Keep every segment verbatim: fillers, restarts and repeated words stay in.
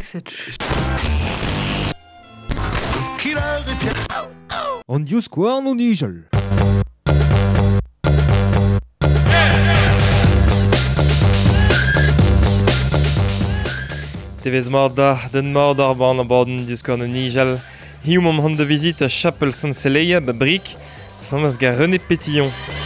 cette ch... An dius koan an ijel. Tevez mar da, den mar d'ar ban a baden dius koan an ijel. Hiou mam hant de vizit a chapel Saint-Céleia ba brik, samaz ga René Pétillon.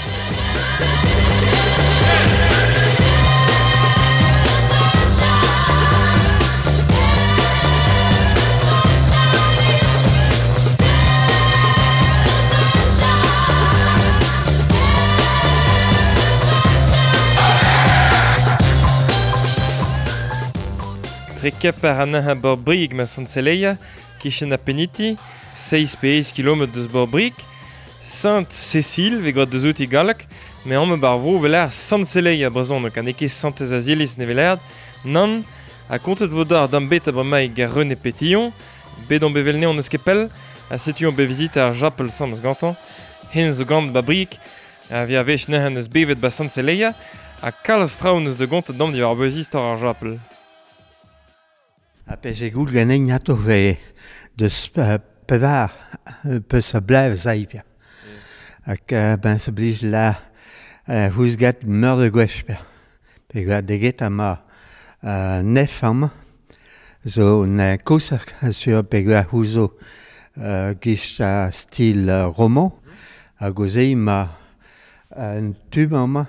Trekep ar anah a bor brig ma Saint-Céleia, kichen a peniti, seis pe kilometer deus bor brig, Sainte-Cécile, ve grad deus out i galak, me am bar vo veler Saint-Céleia brezon, donc an eke Saint-Ezazilis ne velerd, nan, a kontet vodar d'am bet a bremaik gar René Pétillon, bet on bevelne on eus kepel, a setu on bevizit ar japel samz gantan, hen zo gant ba brig, a via vech nehan eus bevet ba Saint-Céleia, a kalz traoù eus de gontet dam di war beuzistor ar japel. A pe je goul ganin nato ve de pevar peus a blev zaipia. Ak ben se blij la hús gat meur de gwech per. Pe gwa deget a ma nef am zo na kousak sur pe gwa húzo gish stil roman a gozei ma un tub am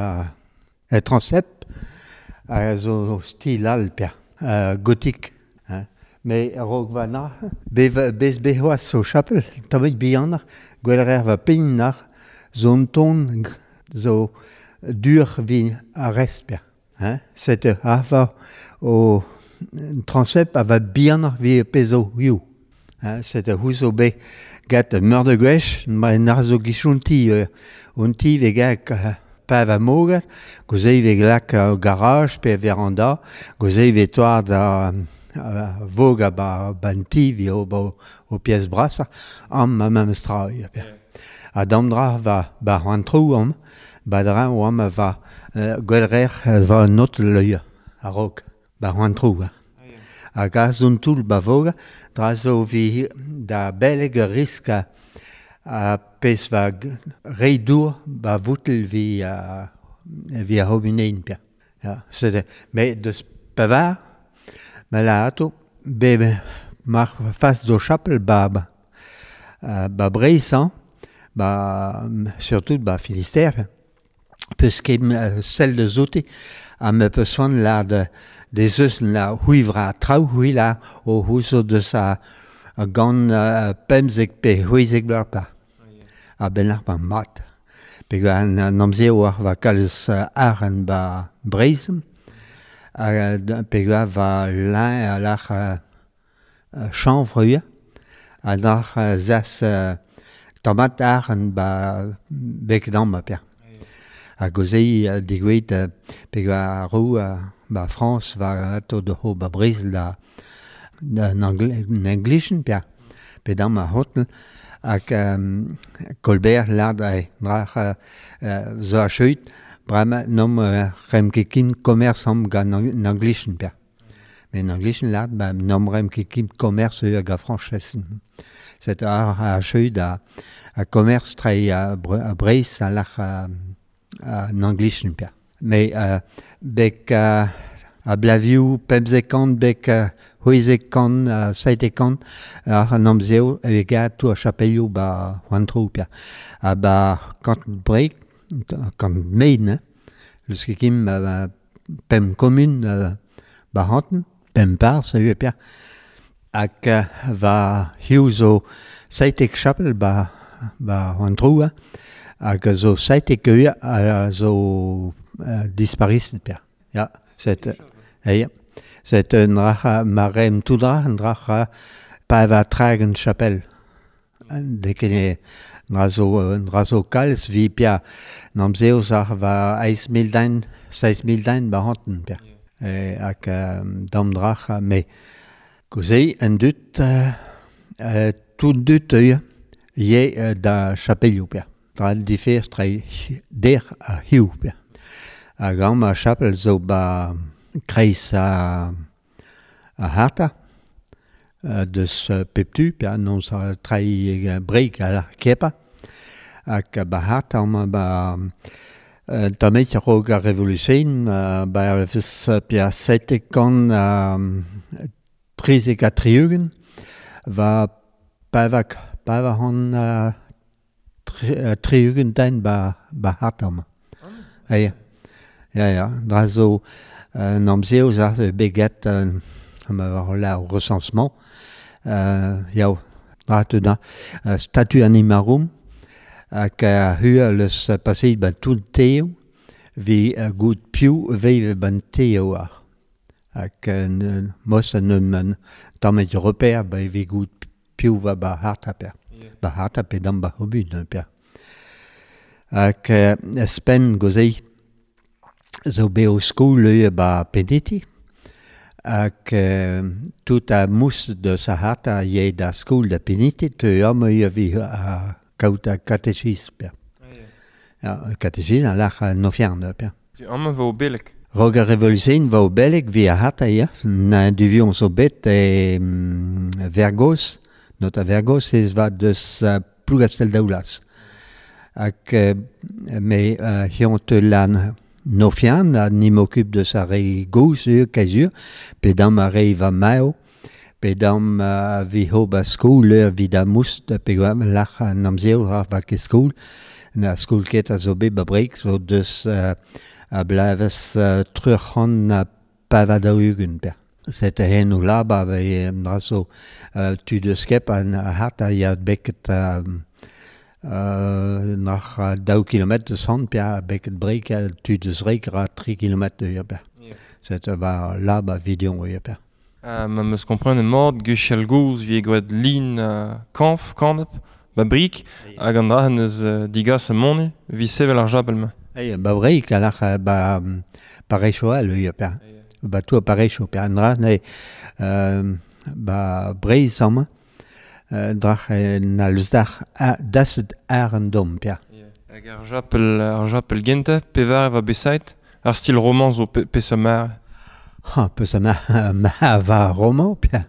a transep a zo stil alpia. Uh, gothique. Hein. Mais Rogvana, bez behoa so chapel, tamet bianar, gwelrer va peinar, zon ton zo dur vi a resper. Hein. Cette ava o transep ava bianar vi pezo you. Hein. Cette huso be gat meur de gwech, ma nar zo gichunti, uh, unti vegak uh, pa va mogat, gozei ve glak au garage, pe veranda, gozei ve toar da uh, voga ba banti vi o, ba, o pièce brassa, am ma mam strao. A damdra va ba hoantrou am, ba dra o am va uh, gwelrer va not leuia, a rok, ba hoantrou. A gazon toul ba voga, dra zo vi da beleg riska a pes va reidur ba voutel vi a vi a hobinein pia. Ja, c'est mais de pavar mais la ato be mar face do chapel ba ba, ba breisan ba surtout ba Finistère parce que celle de zoté a me besoin là de des eus la huivra trau huila o huso de sa a gant uh, pemzek pe huizek blar pa. A ben ar pa mat. Pe gwa an namzeo ar va kalz uh, ar an ba breizem. A pe gwa va lañ a l'ar uh, uh, chanvre ya. A l'ar uh, zas uh, tamat ar an ba bek dam a pia. A gozei uh, digweit uh, pe gwa rou uh, ba France va ato de ho ba breizel da en Englischen, pia. Pe dam a hotel, ak um, Colbert lad a drach uh, uh, zo a chouit, brama nom uh, rem kekin commerce am ga en Englischen, pia. Men en Englischen lad, ba nom rem kekin commerce eo ga franchessen. Set a a chouit a, a commerce trai a, a breis a lach a, a en Englischen, pia. Me uh, bek uh, a blaviou pemzekant bek uh, hoizekant, uh, saetekant ar namzeo e gat to a chapelio ba hoantrou pia. A ba kant breik, kant meid, ne? Leus ket kim uh, pem komun uh, ba hanten, pem par, sa ue pia. Ak uh, va hiu zo saetek chapel ba, ba hoantrou, ak zo saetek ue a zo uh, disparis pia. Ja, c'est eh, c'est un drach marem toudra, un drach pa va trag en chapel. De kene razo razo kals vi pia namzeo zar va eis mildain, seis mildain ba hanten pia. Eh, ak dam drach me kozei en dut uh, uh, tout dut ue ye uh, da chapelio pia. Dral differ trai der a hiu pia. A gam a chapel zo ba kreis a a harta, uh, deus uh, peptu, per non sa trai uh, break a la kepa, ak uh, ba harta om ba uh, tamet a rog a revolution, uh, ba vis uh, per setekon uh, trizek a triugen, va pavak, pava hon uh, tri, uh, triugen dain ba, ba harta om. Ah, ja. Ja, ja, dra zo uh, namzeo za beget uh, la au recensement. Uh, ja, dra te da uh, statu animarum ak uh, hua leus uh, passeid ban tout teo vi uh, gout piou veive ban teo ar. Ak uh, mos an um tamet repère ba vi gout piou va ba harta per. Yeah. Ba harta pe dam ba hobud per. Ak uh, spen gozei zo beo skool eo ba peniti, ak uh, tout a mous de sa harta ye da skool da peniti, te am eo vi a kaut a katechis per. Ja, katechis a lach a nofiarn per. Tu am va o belek. Rog a revolution va o belek vi a harta ya, na duvion so bet e um, vergos, not a vergos ez va deus uh, plougastel daoulas. Ak uh, me uh, hiont lan nofian, ni m'occupe de sa rei gous ur kazur, pe dam a rei va mao, pe dam uh, vi ho ba skoul ur vi da moust, pe gwam lach an amzeo ar va ke skoul, na skoul ket a zo be ba breik, zo deus uh, a blaves uh, truc'han a pavada ugen per. Set a hen o la ba ve dra zo uh, tu deus kep an a hat a ya beket uh, Uh, nach uh, dau kilometer san pia beket break uh, tu deus reik ra tri kilometer eo per. Yeah. Set va la ba vidion eo per. Uh, ma meus kompren en mord guchel gouz vi egwed lin uh, kanf, kanep, ba brik, yeah. Hag an dra neus uh, digas a moni, vi sevel ar jabel ma. Hey, ba breik alach uh, ba um, parecho al eo per. Yeah. Ba tu a parecho per an dra, ne uh, ba breiz sama. Uh, drach uh, na leus d'ar uh, daset ar an dom, pia. Yeah. Hag ar japel, ar japel gente, pevar eva besait, ar stil roman zo pe, pe mar. Ha, pe sa ma, ma va roman, pia.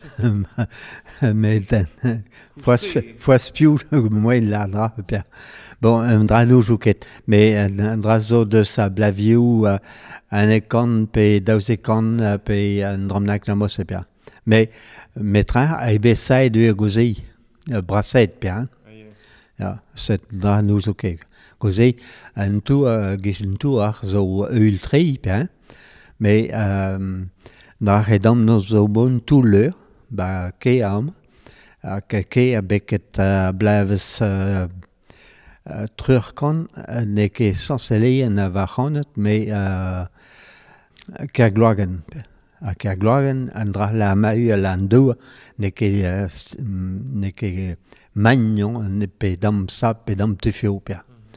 Mais den, foas piou, moen la dra, pia. Bon, un dra nou jouket, mais un dra zo de sa blaviou, uh, an ekon pe daouz ekon, uh, pe un dromnak na mos, pia. Mais metra a besait ur gozei, braset per. Ja, set dra nous ok. Gozei an tou uh, gech an tou ar zo eul trei per. Mais um, dra redam no zo bon tout l'eur, ba ke am, ak ke a beket uh, blaves uh, uh, trurkan, uh, ne ke sansele en a vachanet, mais uh, ke gloagen per. Ak a gloagen an dra la ma eo lan dour, ne ke, uh, ne ke magnon, ne pe dam sa, pe dam te fio per.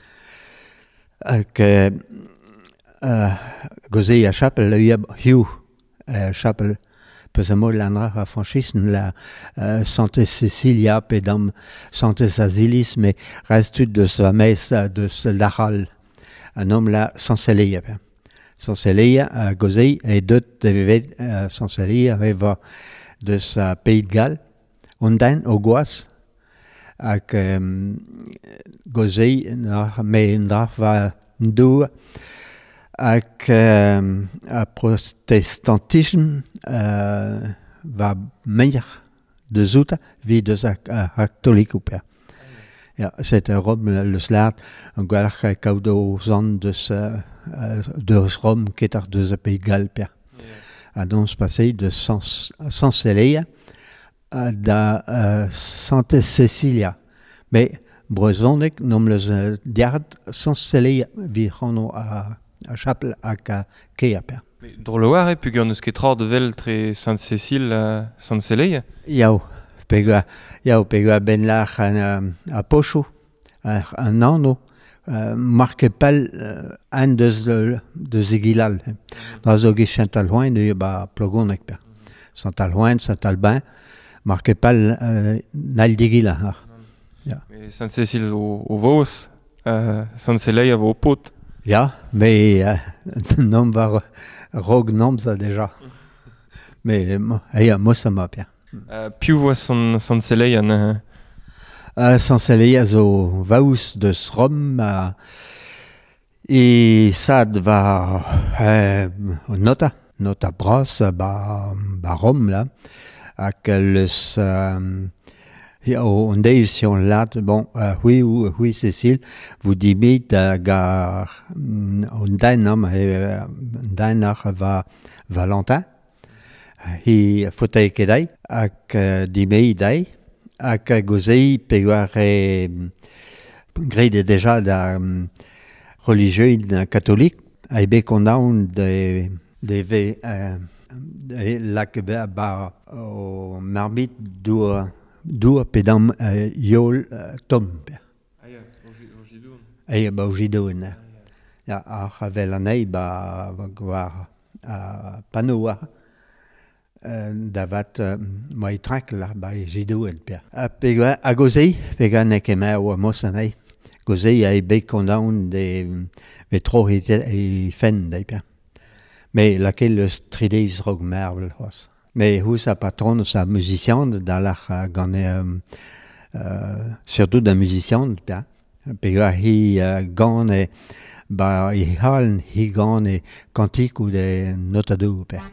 Ak uh, uh, goze a chapel, eo hiu a chapel, peus a mol lan dra a franchisen la uh, Santa Cecilia, pe dam Santa Azilis, me restud de sa mes de sa lachal, an om la Sanseleia per. Sanseleia a gozei e deut de vevet uh, Sanseleia eva de sa Pays de Galles, ondain o goaz, ak um, gozei me en dra va ndou ak um, a protestantism uh, va meir de zouta vi de sa uh, catholique ou per. Ja, c'est un Rome le slaat, un gwalach kaudo zan dus uh, deus Rome ket ar deus a Pays de Galles per. Yeah. A dons passei de Sans, Sanseleia uh, da uh, Santa Cecilia. Me brezonek nom leus uh, diard Sanseleia vi c'hanno a, a chapel ak a kea per. Drôle war e pug eus ket tra de vel tre Sainte-Cécile uh, Sanseleia? Yao. Pegua, ja, pegua ben lach a, a pocho, an anno, uh, marke pal uh, an deus, deus egilal. Dra zo ge Saint-Alhoin, eo ba plogonek per. Saint-Alhoin, Saint-Albin, marke pal uh, nal d'egilal. Ja. Sainte-Cécile o, o vos, uh, Sanseleia vo pot. Ja, me uh, nom var rog nomza deja. Mais eh, moi, ça m'a bien. Uh, piv oa san, san selei an... Uh... Uh, san selei a zo vaous deus Rom, uh, e sad va uh, nota, nota bras ba, ba Rom, là, hag leus... Um, on deus si on lat, bon, uh, oui, oui, Cécile, vous dimit uh, gar on dainam, uh, dainar va Valentin, hi fauteuil kedai, hag uh, dimit dai, hag gozei pegoar e grede deja da um, religieux catholique, a be kondaoun de, de ve uh, de lak ba o marbit dour dour pedam uh, yol uh, tom. Ah ya, o jidoun. Ah ya, ba o jidoun. Ya, a ravel anei ba va gwar a panoa uh, davat uh, mai trak la ba e jidoun. A pega a gozei, pega nek ema o mos anei. Gozei a ebe kondaoun de ve tro e, e fen da pia. Mais laquelle le stridis rog mervel hos. Mais où sa patronne, sa musicienne, dans la gane, euh, euh, surtout d'un musicien, bien. Puis hi uh, gane, ba hi halen hi gane cantique ou des notado, bien.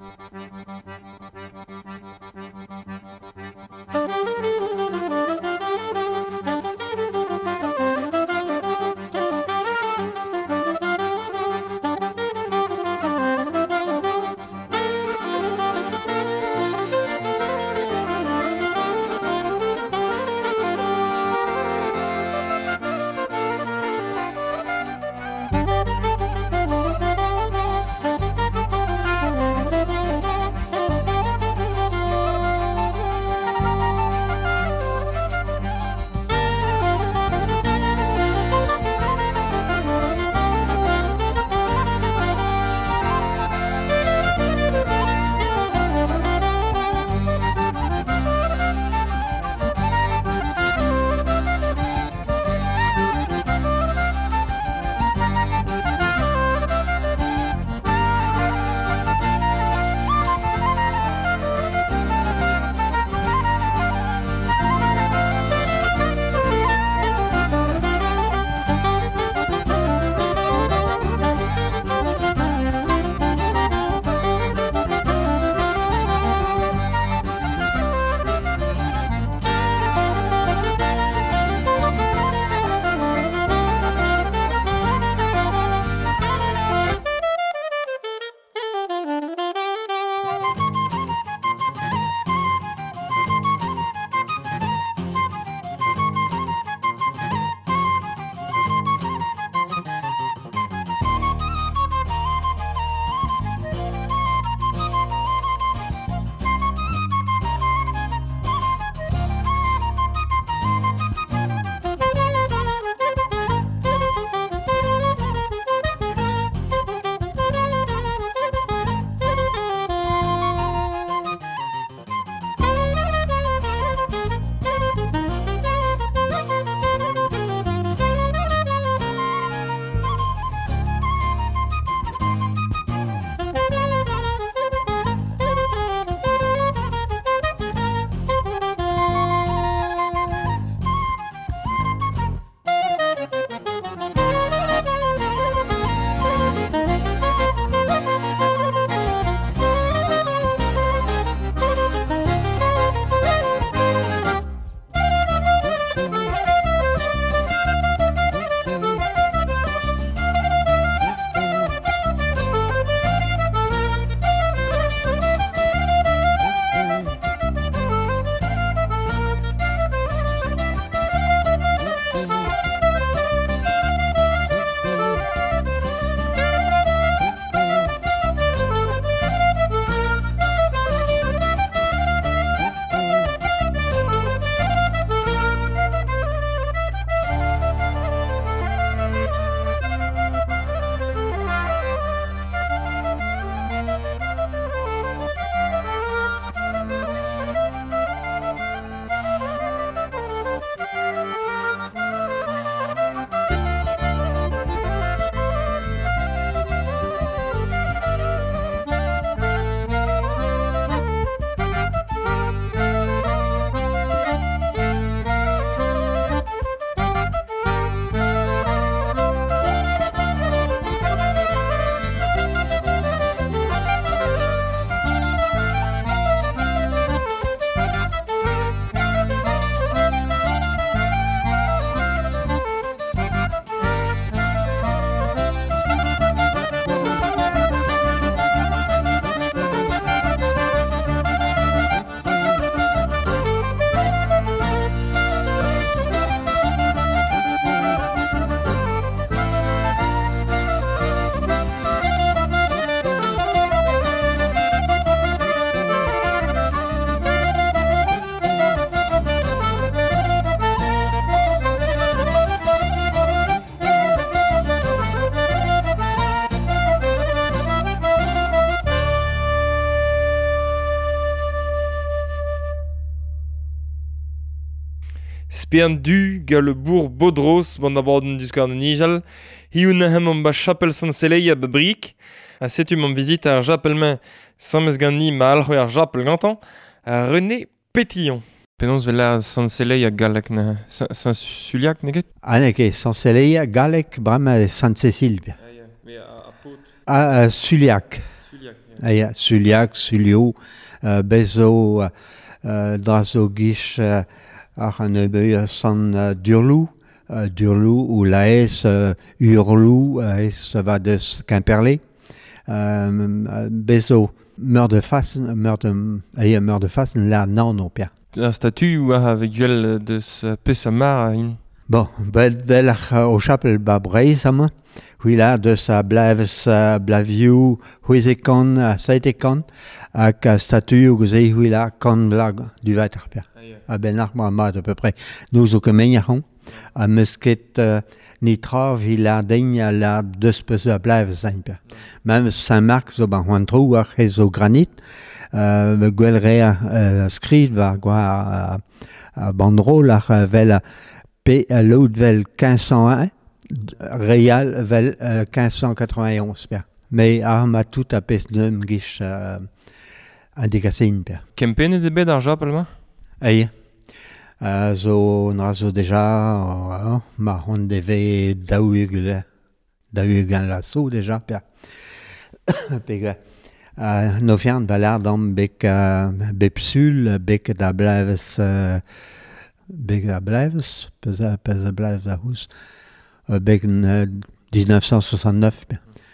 Bern du ga le bourg Bodros ban abaden du skar Nijal. Hioun ahem an ba chapel San Seleia bebrik. A setum an vizit ar japel main samez ganni ma alc'hwe ar japel gantan. A René Pétillon. Penaos vel la San Seleia galek na Saint-Suliac neget? Ah, neke, San Seleia, Galek, Brama, Sainte-Cécile. Ah, Suliac. Ah, Suliac, Sulio, uh, Bezo, uh, Drazo Gish, uh, ar an ebeus San uh, Durlou, uh, Durlou, ou Laes, uh, Urlou, uh, es va deus Quimperlé. Um, uh, Bezo, meur de Fassen, meur de, uh, meur de Fassen, la nan non pia. La statue ou avec duel de ce Pessamar in. Bon, bel vel uh, au chapel ba Breiz am, oui là de sa blaves uh, blaviou, huizekon, uh, saetekon, ak uh, statue ou gozei oui là kon lag du vater pia. A ben ar ma mat à peu près. Nous au kemenyaron, a mesket uh, nitra vi la deigne la deus peus a blaves zain pia. Même Saint-Marc zo ban hoantrou ar hez au granit, uh, me gwelre uh, skrid va gwa uh, bandrol ar uh, vel P. l'autre vel quinze cent un, Réal vel euh, quinze cent quatre-vingt-onze. Pia. Mais arma tout a pes neum gish euh, indicasin. Pia. Kempen e de bet ar japel ma? Aïe. Uh, zo na zo deja, uh, ma on deve daougl, daougl la so deja. Pia. Pega. Uh, no fiant valar dam bek uh, bepsul, bek da blaves... Uh, Beg a Blaves, peza peza Blaves a hous, uh, beg uh, dix-neuf cent soixante-neuf.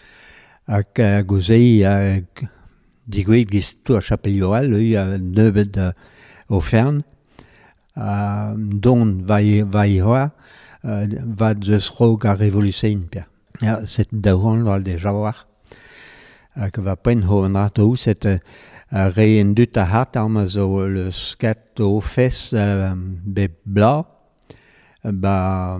Ak uh, gozei a uh, digweit gis tou a chapelioal, ui a neubet uh, o fern, uh, don vai vai hoa, uh, va deus rog a revolusein pia. Ja, set daouan val de jawar. Ak va pen ho an rato, set... Uh, Uh, Reen dut a hat am zo le skat o fes uh, be bla ba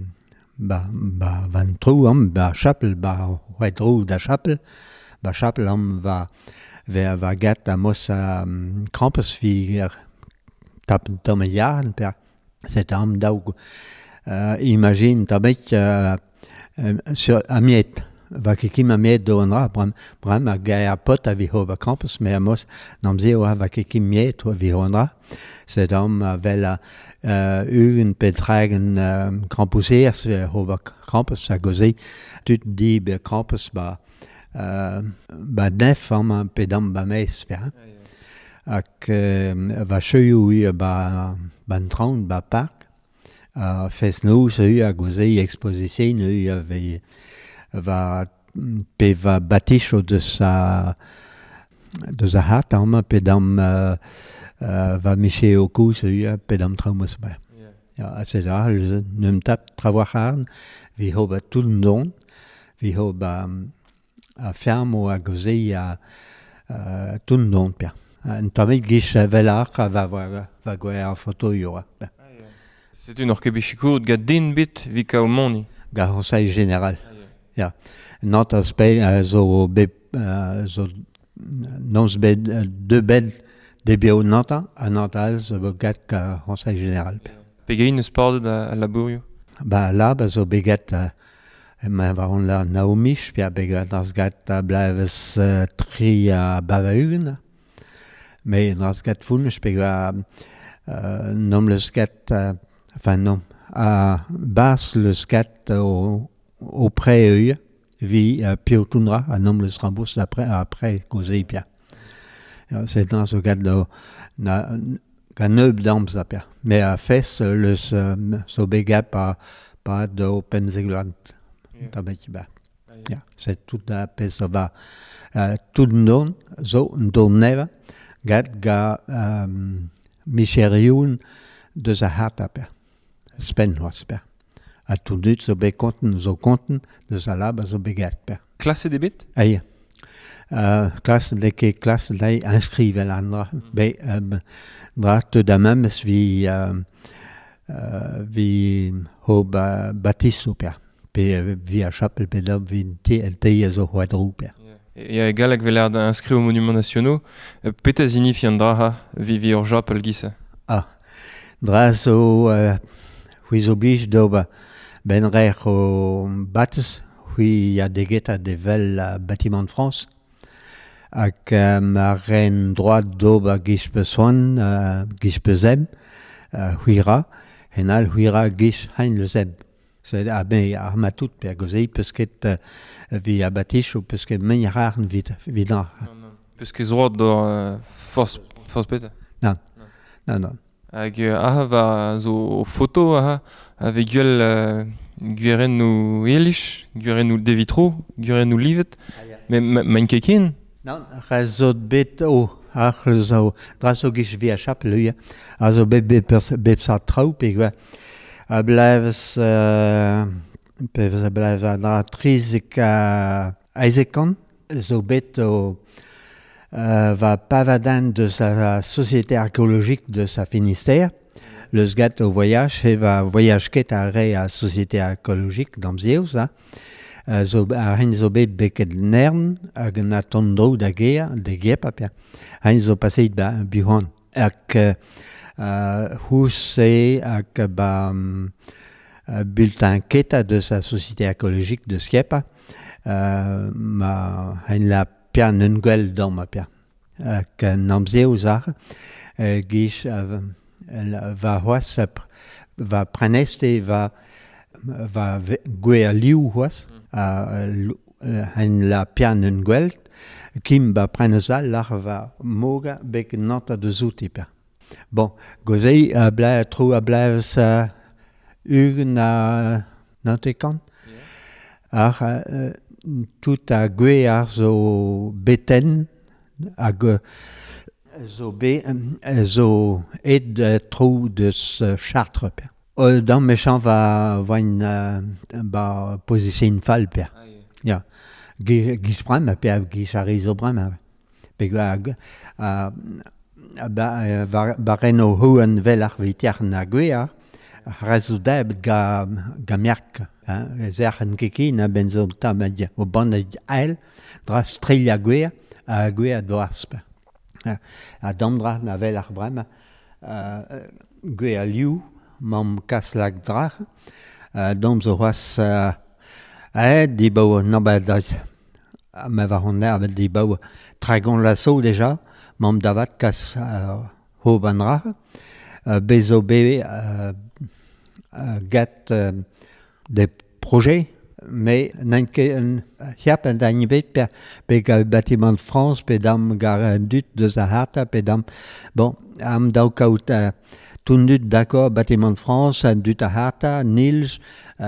ba ba van trou am ba chapel ba wedrou da chapel ba chapel am va ver va gat a mos a um, krampus vi er tap tam jaren per set am daug uh, imagine tabet uh, uh, sur a miet va kekim a miet do an ra, bram, bram a gai a pot a vi ho va campus, me a mos namze o va kekim miet o vi ho an ra. Sed am a vel a uh, ugen petragen uh, campusers ho va campus a goze, tut di be campus ba uh, ba nef am a pedam ba mes, per. Ak uh, va cheuiou ba ban traun ba park, a fes nou se hu a goze exposition hu a ve va pe va baticho de sa de sa hat am pedam uh, uh, va miche au cou se hu pedam traumos ba. Ja, c'est ça, je ne me tape travailler, vi ho ba tout le don, vi ho ba a ferme ou a goze a tout le don pia. Un tamit gish velar va va va goer a photo yora. C'est une orkebichiko ga din bit vi ka o moni. Ga conseil général. Ja. Not as be zo be zo nons be de bed de bio nota a notal zo gat ka conseil général. Pegain eus pardet a labourioù? Ba la, ba zo beget, uh, ma va on la Naomish, pia beget nas gat a blaves uh, tri a bavahugen. Me nas gat funnes pega uh, nom le skat, uh, enfin nom, a bas le skat au, au pré eux, vi uh, pio tunra, a nom le srambous après, après gozei pia. C'est dans ce gat de na, ga neub damz a pia. Me a fes le so bega pa pa do penzeglant tabet ba. Ja, c'est tout da pes va uh, tout don zo don neva gat ga um, micherioun de sa hat a pia. Spen was pia. A tout dut so be konten zo konten de sa lab zo begat pia. Klasse de bit? Aïe. Uh, klasse de ke klasse de inscrive l'andra be um, bracht da memes vi uh, uh, vi ho ba batisso per pe vi a chapel pe da vi te te zo hoadrou per. Ya galak veler da inscrit aux monuments nationaux petazini fiandraha vi vi ur chapel gisa. Ah. Dra zo uh, Hui oblige d'ober ben rech o battes, hui ya deget a devel a Bâtiment de France, hag uh, ma ren droit d'ober gish besoin, uh, gish bezem, uh, hui ra, henal hui ra gish hein le zeb. C'est a ben ar ma tout per gozei peus ket uh, vi a batish ou peus ket men rarn vid vidar. Peus ket zroad do uh, force force peta. Non. Non non. Hag uh, aha va zo photo aha ave gwell uh, gweren nou elish, gweren nou de vitro, gweren nou livet. Mais mein kekin? Non, razot bet o ach zo draso gish vi a chap luia. Also be be be sa trau pe gwa. A blijves uh, pe blijves a dra trizik a Isaacan, zo bet o Uh, va pavadan de sa société archéologique de sa Finistère. Le sgat au voyage, et va voyage ket a re a société archéologique d'Amzieus, hein. Uh, zo a hein zo bet beket nern, hag na tondro da gea, de gep apia. Hein zo paseit ba buhon. Ak uh, housse ak ba um, uh, bulletin keta de sa société archéologique de Skiepa. Uh, ma hein la pia n'ungwell dans ma pia. Ak namzeo zar, uh, gish uh, va hoas, va preneste, va va gwe a liu hoas, uh, en la pia n'ungwell, kim ba prenezal lar va moga bek nanta de zouti pia. Bon, gozei a bla tro a blaves uh, ug na nantekan. Yeah. Ar uh, tout a gwe ar zo beten, a go, zo be, zo ed uh, tro deus uh, Chartres. Uh, Dan méchant va voin uh, ba position fall per. Ah, yeah. Ja, gish bram per gish a rizo bram. Pe gwa a ba ba reno ho an vel ar vitiar na gwe ar razudab ga ga merk. Zer an keki na benzo tamadia o ban ael dra strilla gwe a gwe a doasp. A damdra na vel ar bram gwe a liu mam kaslag dra dom zo was a di bo nabadaj ma va on a di bo dragon lasso déjà mam davat kas ho banra bezo be gat des projets, mais il y a pas d'animé pe Bâtiment de France, pe dam garandut de Zaharta, pe dam bon am daukaut tundut d'accord Bâtiment de France, du Zaharta, Nilj,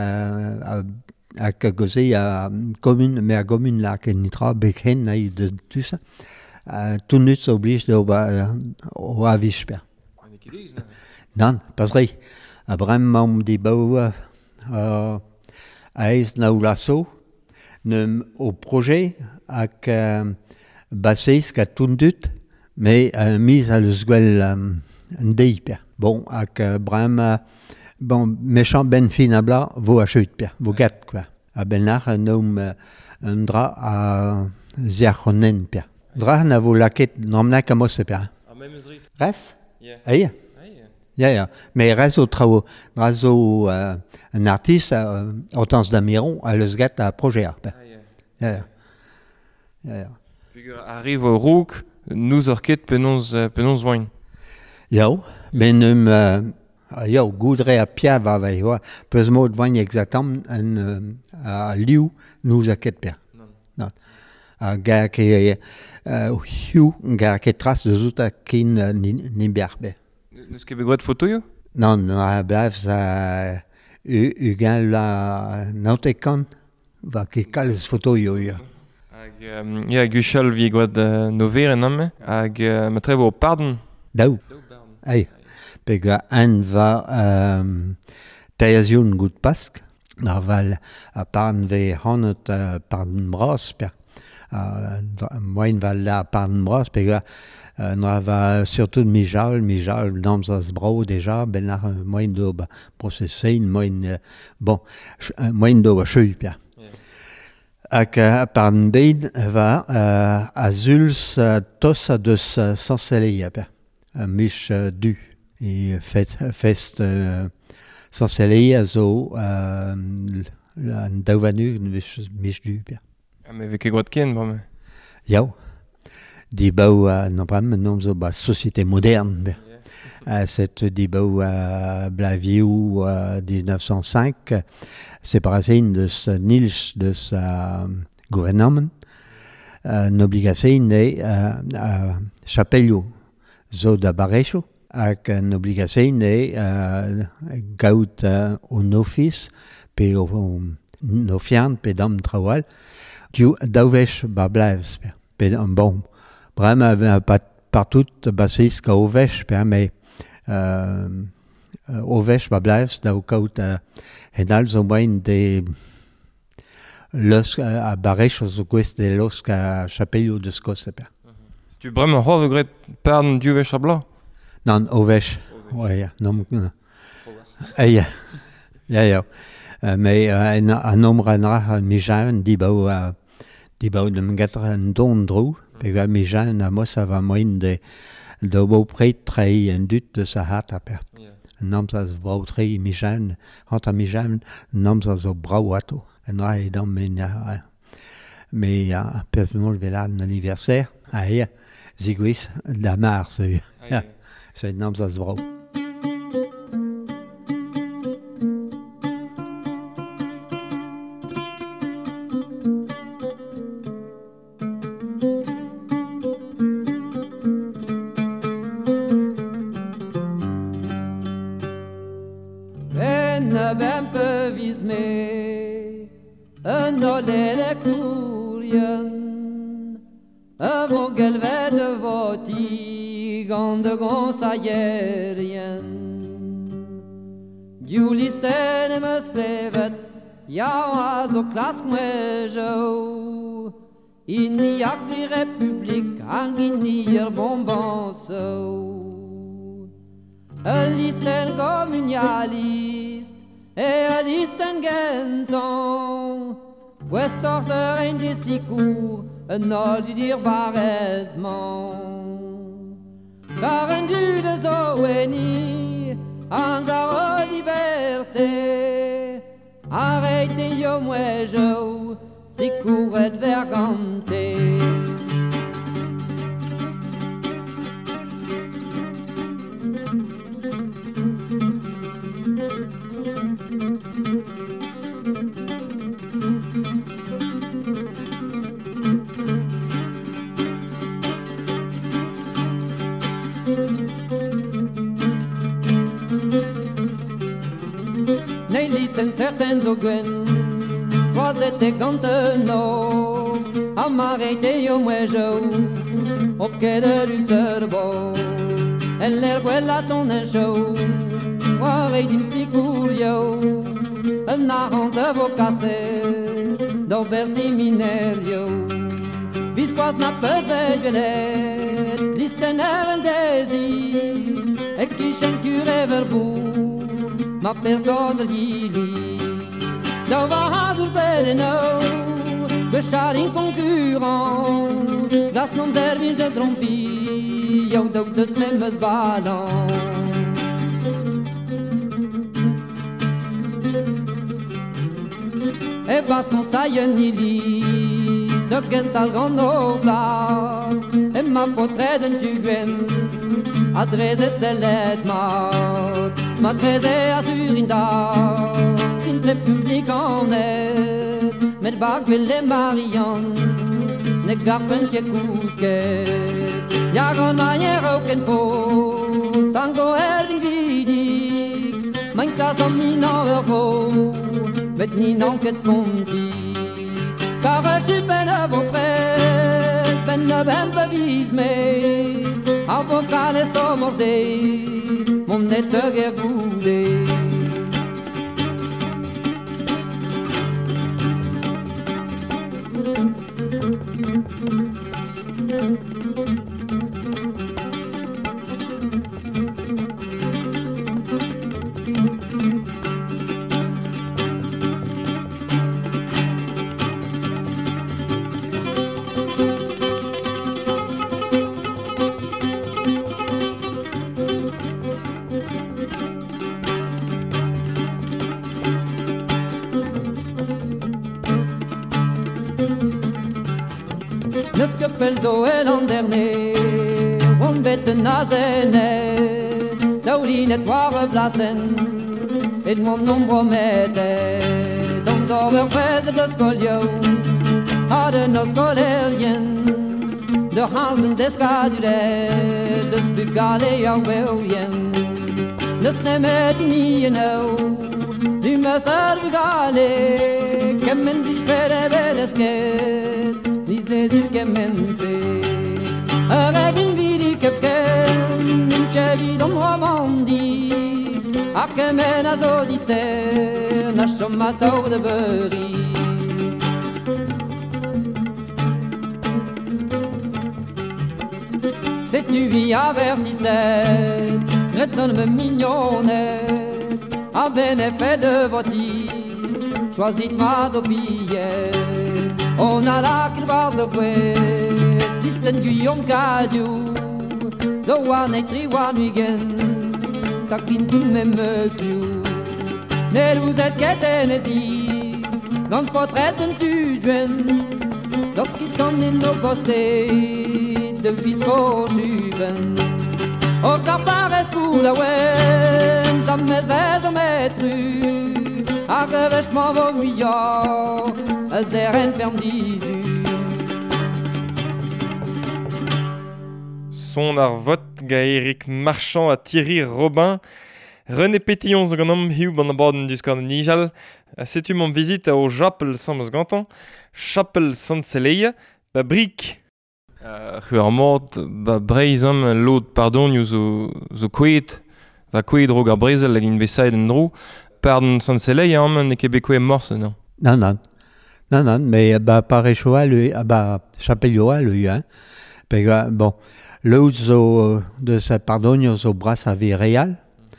à Kagosé à commune, mais à commune là que nitra beken naï de tout ça, tundut s'oblige de au avishper. Non, pas vrai. Abraham mam di baoua uh, aiz na oulasso nem au projet ak uh, basseis ka tundut mais uh, mis a leus gwell um, un deiper. Bon, ak uh, Abraham uh, bon, méchant ben fin a bla vo a chut per, vo gat quoi. A ben ar nom uh, un dra a ziarchonen per. Dra na vo laket namnak a mos per. A même zrit. Res? Yeah. Aïe. Ja, ja. Mais razo trao, razo uh, un artiste, uh, Hortense d'Amiron, a leus gat a projet ar. Ah, yeah. Ja, ja. Ja, ja. Pugur arrive au rouk, nous orket penons uh, penons voin. Ja, ben um uh, ja, goudre a pia va va jo, peus mod voin exactam en uh, a liu nous a ket per. Non. Non. A ga ke uh, hiu, ga ke tras de zouta kin uh, ni berbe. Neus ket begouet foto yo? Non, na blaf sa ugan la nautekan va ket kalz foto yo yo. Hag um, ya guchal vi gwad uh, nover en amme hag uh, ma trevo pardon. Daou. Ai. Pega an va um, taillazioun gout pask. Nar val a pardon ve hanet uh, pardon bras per. Uh, moin val la pardon bras pega Uh, na va surtout mijal, mijal dans as brau déjà, ben ar uh, moin do ba processein, moin, uh, bon, uh, moin do ba cheu pia. Yeah. Ak uh, par beid va uh, a zuls uh, tos a deus uh, sanselei pia, uh, mich uh, du, e fet, fest uh, Sanselia zo euh, an daouvanur mis du. Ah, mais avec quoi de ken, bon, mais. Yao. Di bau uh, non pas nom zo ba société moderne. Yeah. Uh, cette di bau uh, Blaviou uh, dix-neuf cent cinq, séparation de sa Nils de sa um, gouvernement, uh, n'obligation de uh, uh, Chapello zo da Barecho, ak une obligation de uh, gaut uh, un office pe o um, nofiant pe dam travail, du dauvech ba blaves pe un bon. Vraiment, pas partout, basis ka ovech, mais euh, ovech ba blaves da o kaut henal zo moin de los a barech zo quest de los ka chapello de skos per. Si tu vraiment hor gret pern du vech bla? Non, ovech. Ouais, non. Eh ja. Ja ja. Mais un nombre na mi javen di bau di bau de mgatra un don drou. Pega mi jan a mos a va moin de de beau près trei en dut de sa hat a per. Nam sa brau trei mi jan, hant a mi jan, nam sa zo brau ato. En ra e dam men a me a per mol velad an anniversaire a e zigwis da mar se. Se nam sa brau. Julisten me skrevet, ja, så klask med jo. In i jaklig republik, han gnier bonbon så. En listen communalist, et en listen genton. Westorter en desicour, en ol du dir baresman. Car un du de zoeni, encore liberté. Arrêtez yo moi jo, si couret vergante. Nej listen certains oguen, vos ete ganteno, amarete yo muejo, o que de lucerbo, en l'air quella ton en show, warei dim sicurio, en narante vocase, do per seminario, visquas na pervegelet, listen evendesi, e kishen cure verbu. Ma personne gili dans va dur beleno que char inconcurrent glace non servil de trompi yo do de smemes balan et parce qu'on s'aille nilis de gestal grand plat et ma portrait d'un tuguen adresse celle mat ma treze assurinda in republik en est med bagville marian ne garpen ke kusket jagon manier auken fo sango erding vidik mein klas om minor fo met ni nanket sponti car je ben à vos prêts ben ne ben bevis mais avocat est mordé mon nette gerboulé. Nes que pelzo e l'anderne, on bête nazene, daulinetoire blasen, et mon nombre mette, dans d'over près de scolio, à de nos scolérien, de Hansen d'escadule, de spugale à William, de snemet ni no, du messer bugale, que men vi fere bedeske. Dizezir kemense Arabin viri kepken Ninchevi don Romandi Akemen azodister Nashom matau de beuri C'est tu vis avertissait Retonne-me mignonnet A bénéfait de voti Choisis-moi d'obiller On a la kilbars of west, distant Guillaume Cadieu, the one I three one weekend, talking to me monsieur. Nelus et Ketenesi, dans portrait d'un tuduen, lorsqu'il tombe in nos costés, de visco juven. Au carpares pour la wen, jamais vais au maître, à revêchement vos milliards. Son ar vot ga Eric Marchand a Thierry Robin. René Pétillon zo gant am hiu ban a baden du skar Nijal. A setu mon visite au Chapel Sams gantan. Chapel Sanseleia, ba brik. Hu ar mord, ba breizam lod pardon zo, zo kouet. Va kouet drog ar brezel hag in besaid en dro. Pardon Sanseleia am ne ket bekouet morse, non? Non, non. Non, non, mais bah, pareil choix, lui, ah, bah, chapelloa, lui, hein. Puis, euh, bon, l'autre zo, de sa pardonio, zo bras à vie réal.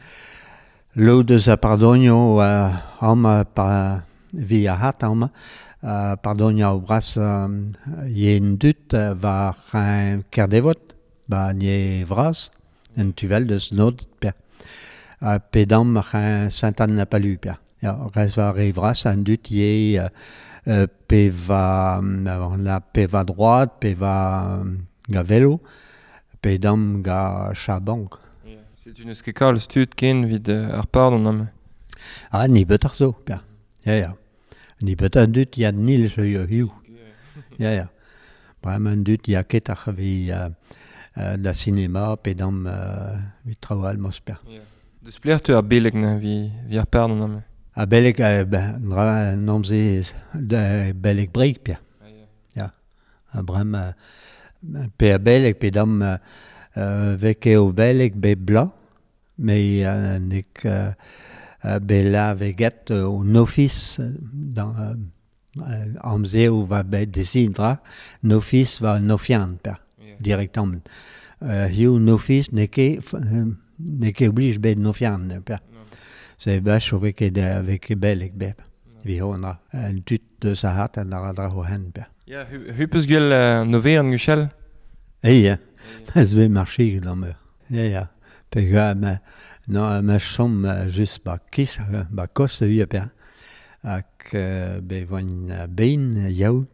L'autre de sa pardonio, euh, homme, par via hat, homme, euh, pardonio, bras, euh, yen dut, euh, va un quart de vote, bah, n'y vras, un tuvel de snod, pia. Euh, pédam, un Saint-Anne n'a pas lu, pia. Ja, reste va arrivras, un dut, y est, Euh, pe va euh, la pe va droite, pe va euh, ga vélo, pe dam ga chabank. Yeah. C'est une skekal stud ken vid uh, ar pardon am. Ah, ni beter zo, ja. Ja, ja. Ni beter dut ya nil je yo hiu. Ja, ja. Vraiment dut ya ketar vi uh, uh, da cinéma, pe dam uh, vi trawal mos per. Yeah. Deus pler tu ar beleg na vi, vi ar pardon am. A beleg, uh, ben, dra nomze de beleg breik, pia. Ah, yeah. Ja. A bram, uh, pe a beleg, pe dam uh, uh, veke o beleg be bla, me uh, nek uh, uh, be la veget uh, un office dans uh, uh, amze ou va be desidra, un office va nofian, pia, yeah. Directement. Uh, hiu un office neke, uh, neke oblige be nofian, pia. C'est bâche avec avec beleg beb. Vi hona en tut de sa hat en la dra ho hen be. Ja, hupes gel noveren gushel. Eh ja. Ez be marcher dans me. Ja ja. Pega ma no ma chom juste ba kis ba kos yu pe. Ak be von bein yaout.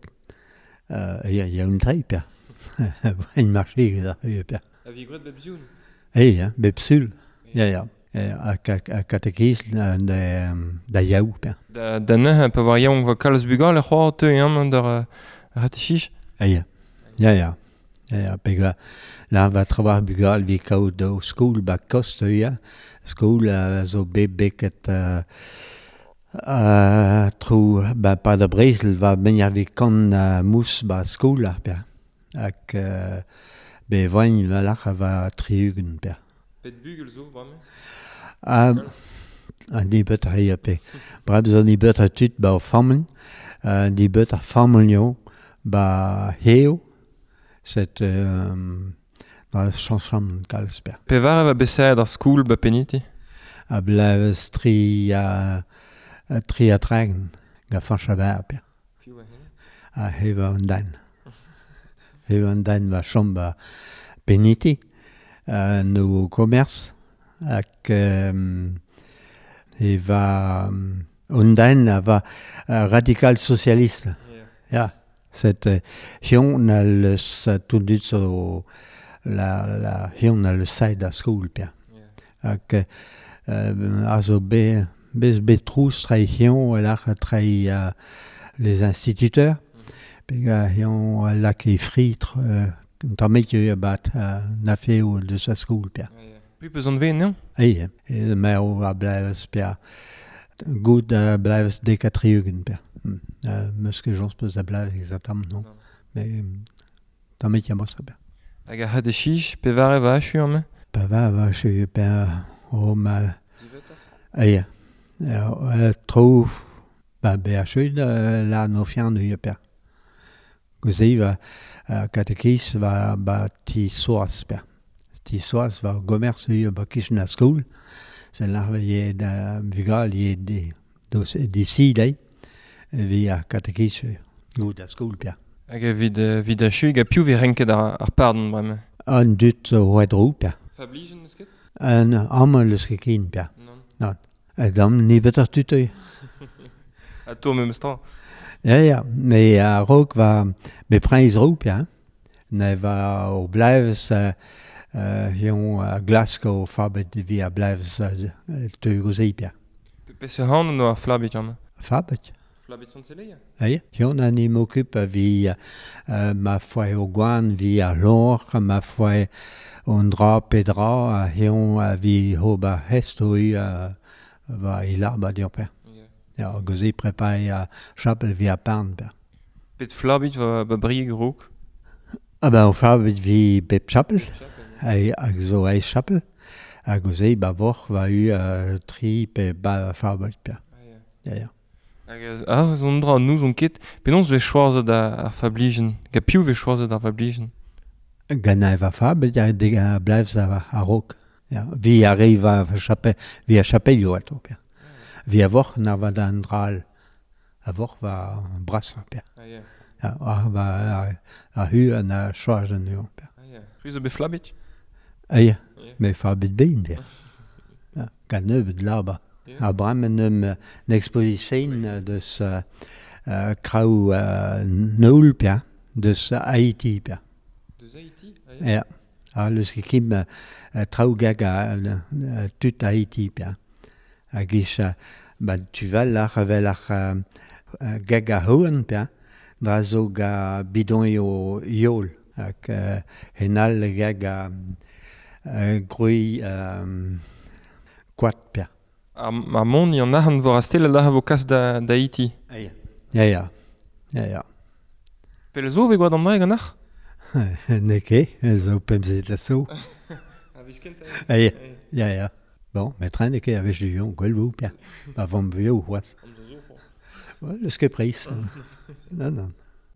Euh ja ja un trai pe. Von marcher da yu pe. A vi gret bebzul. Eh ja, bebzul. Ja ja. A katekis da yaou. Da ne pe var yaou va kalz bugal e c'hoar te yam d'ar ratishich. Ja, ja, ja. Ja, pega la va travar bugal vi kao do school ba kost ya. School zo be beket trou ba pa da Bresel va ben ya vi kan mous ba school la pe. Ak be vain la va triugen pe. Pet bugel zo vraiment. Ah, die butter hier pe. Brab zo die butter tut ba fammen. Uh, die butter fammen jo ba heo. C'est euh, dans chanson kalsper. Pe var va besed ar school ba peniti. A bleves tri a tri a tragen ga fanchaber pe. A heva on dan. Heva on dan va chamba peniti. Uh, no commerce. Ak um, e va um, ondain va uh, radical socialiste. Yeah. Ja, C'était hion al tout dit so la la hion al side à school pia. Ak also be bez betrous trai hion la trai les instituteurs. Pega hion la qui fritre tammet je bat na feo de sa school pia. Puis besoin de non? Ei, mais o a blijves pia. Goed uh, blijves decatriugen pia. Uh, Muske jons peus a blijves exactam non. Mais tammet je mos pia. Hag a de chiche pe vare va chu me? Pa va va chu pia o ma. Ei. Ja, tro ba be a chu la no fian de pia. Gozei va catequis va ba ti soas pia. Ti soas va gomerce io ba kishna school. C'est là il da vigal il de dos d'ici dai via catequis go da school pia. Hag a vid vid a chu ga piou ve renket ar ar pardon breme. Un dut wedro pia. Fabligen eus ket? Un amal ske kin pia. Non. Non. Et dam ni better tutoi. A to mem stra. Ja ja, mais a rok va be prince ro pia. Ne va o blijves Uh, hion uh, Glasgow fabet via blijves uh, te gozei pia. Pe se han no ar flabit jam. Fabet? Flabit son seleia? Ei, hion an im occupe via uh, ma foi o gwan via lor, ma foi on dra pedra, uh, hion uh, vi hoba hestoi uh, va il arba dion pia. Ja, gozei prepai a uh, chapel via parn pia. Pet flabit va ba brig rook? Ah ben o fabet vi bep chapel. Ei ag zo ei chapel a gozei ba vor va u uh, tri pe ba fabel pia. Ja ja. Hag ah zon dra nous on ket penons ve choise da ar fabligen. Ga piou ve choise da fabligen. Gana va fabel ja de blijves a, a rok. Ja, vi arriva a chapel vi a chapel yo alto pia. Vi a vor na va dan dral. A vor va brassa pia. Ja, a va a, a hu an a choise no pia. Ruze be flabit? Ei, me fabet bein pia. Ja, gan neubet laba. A brammen um an exposition deus uh, uh, krau uh, noul pia, deus uh, Haiti pia. Deus Haiti? Ja, a leus ket kim uh, uh, trau gag a uh, tut Haiti pia. A gish, uh, ba tu val ar revel ar uh, uh, gag a hoen pia, dra zo ga bidon yo yol, ak uh, henal gag a uh, grui um, kwat pia. A mon y en a an vor a stel la vo kas da Haiti. Ja, ja, ja, ja, ja. Pel zo ve gwad an dra gant ar? Neke, zo pemzet a so. A vez kent a ja, ja, ja. Bon, met tren neke a vez du yon, gwell pia. Ba vom vio oaz. Le ske preis. Non, non.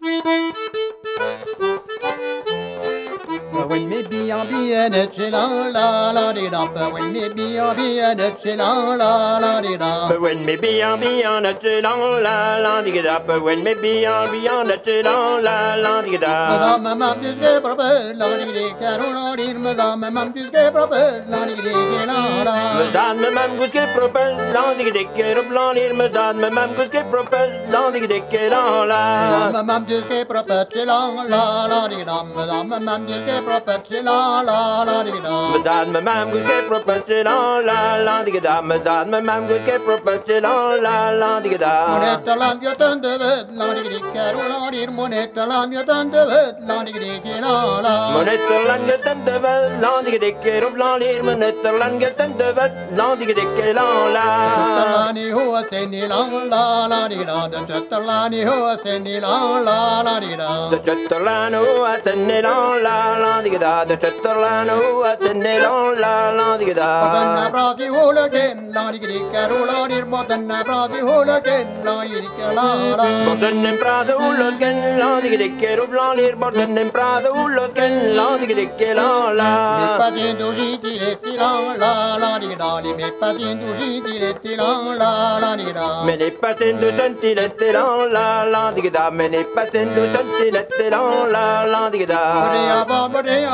When me be a be an etche la la la di da. When me be a be an etche la la la di da. When me be a be an etche la la la di da. When me be a be an etche la la la di da. Madame mam dis ke prope la di di caro la di. Madame mam dis ke prope la di di la la. Madame mam gus ke prope la di di caro la di. Madame mam gus ke prope la di di caro la. Madame mam dis ke prope la la la di da. Madame mam dis ke prope la la la di da. Madame mam gus ke prope la la la di da. Madame mam gus ke prope la la la di da. Monetta landia tante vet la di di caro la di. Monetta landia tante vet la di di la la. Monetta landia tante vet la di di caro la di. Monetta landia tante vet la di di la la. Chattalani hoa seni la la la di da. Chattalani hoa seni la la la di da. The Chattalano at the Nidon la la di da. The Chattalano at the Nidon la la di da. Modanna brasi hulagen la di di caro la di. Modanna brasi hulagen la di di la la. Modan en prado ulosken la di di caro la di. Modan en prado ulosken la di di la la. Facendo giti letti la la la di da. Me facendo giti letti la la la di da. Me ne passendo sentilette la la la di da. Me ne passendo sentilette la la la di da. Maria va Maria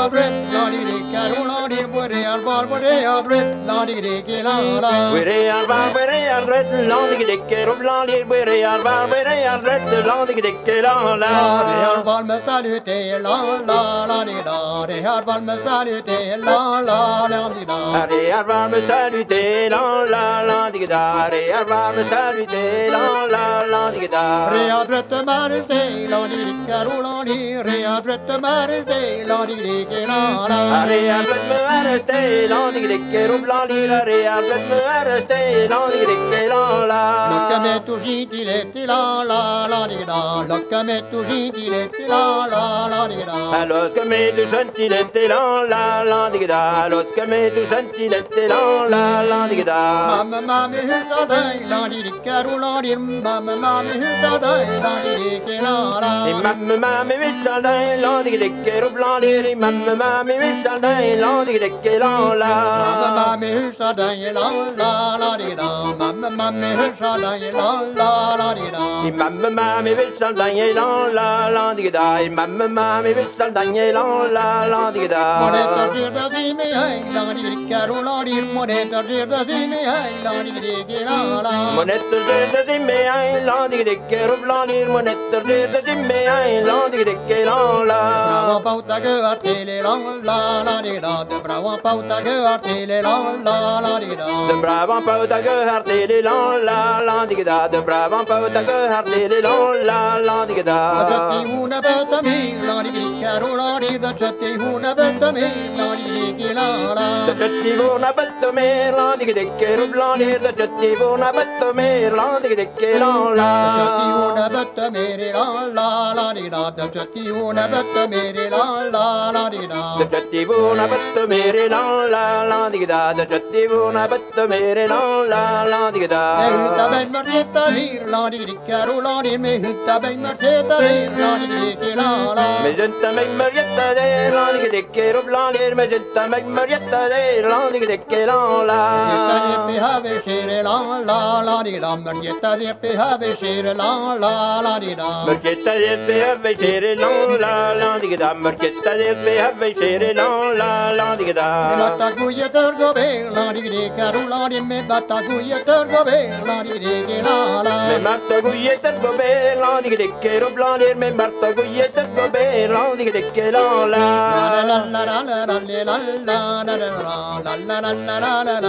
adret, la di di caro la di bore al val bore adret, la di di che la la. Bore al val bore adret, la di di che ro bla li bore al val bore adret, la di di che la la. Re al val me salute la la la di da, re al val me salute la la la di da. Re al val me salute la la la di da, re al val me salute la la la di da. Re adret mariste la di di caro la di, re adret mariste la di di che la la. Re adret mariste la di di che ro bla li re adret mariste la di di che la la. Locca me tu gentiletti la la la di da, locca me tu gentiletti la la la di da. Los que me tu sentinette la la la di da, los que me tu sentinette la la la di da. Mamma mamma husa dai la di di caro la di, mamma mamma husa dai la di di che la la. Mamma mamma vissa dai la di di che ro bla li, mamma mamma vissa dai la di di che la la. Mamma mamma husa dai la la la di da, mamma mamma husa dai la la la di da. Mamma mamma vissa dai la la la di da, mamma mamma vissa dai la la la di da. Moneta girda di me ai la di di caro la di, moneta girda di me ai la di di che la la. Monetta girda di me ai la di di che ro bla li, monetta girda di me ai la di di che la la. Brava pauta che artele la la la di da, brava pauta che artele la la la di da. De brava pauta che artele la la la di da, de brava pauta che artele la la la di da. C'è una betta mi la di caro la di, c'è una betta mi la di che la la. De c'è una betta me la di che ro bla li, de c'è una betta me la di che la la. C'è una betta mi la la la di da, c'è una betta mi la la la di da. De c'è una betta me la la la di da, de c'è una betta me la la la di da. E hutta ben marchetta vir la di caro la di, me hutta ben marchetta vir la di che la la. Me genta me marietta de la di che ro bla li, me genta me marietta de la di che la la. Marietta di have share la la la di da, marietta di have share la la la di da. Marchetta del P F c'era la la la di da, marchetta del P F c'era la la la di Me da. batta cuia tergo be la di di caro la di, me batta cuia tergo be la di di che la la. Me marta guietta gobe la di che ro bla di, me marta guietta gobe la di che la la. La la la la la la la la la la la la la la la la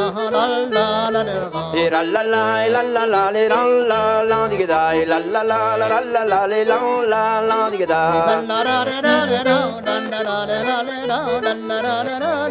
la la la. E la la la la la la la la la di da, la la la la la la la la la la di da. La la la la la la la la la la la la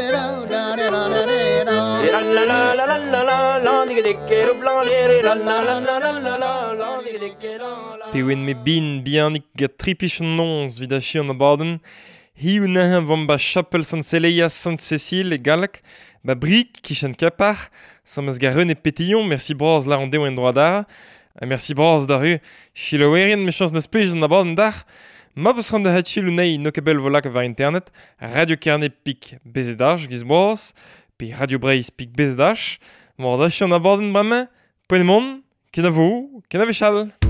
la. E la la la la la la la la di che ro bla di, la la la la la la la la di che la la. Pewen me bin bianik ga tripichen nons vid a chion a baden. Hiu nehem vam ba chapel Sant Seleia, Sant Cécile et Galak, ba brik kichen kapar, samaz ga ren e petillon, merci braz la ronde oen droit d'ar, a merci braz da ru, chilowerien me chans neus plij an a baden d'ar, ma peus ran da hatchil ou nei no kebel volak var internet, Radio Kernet pik bezedaj giz braz, pe Radio Breis pik bezedaj, mor da chion a baden bremañ, poen mon, ken a vo, ken a vechal.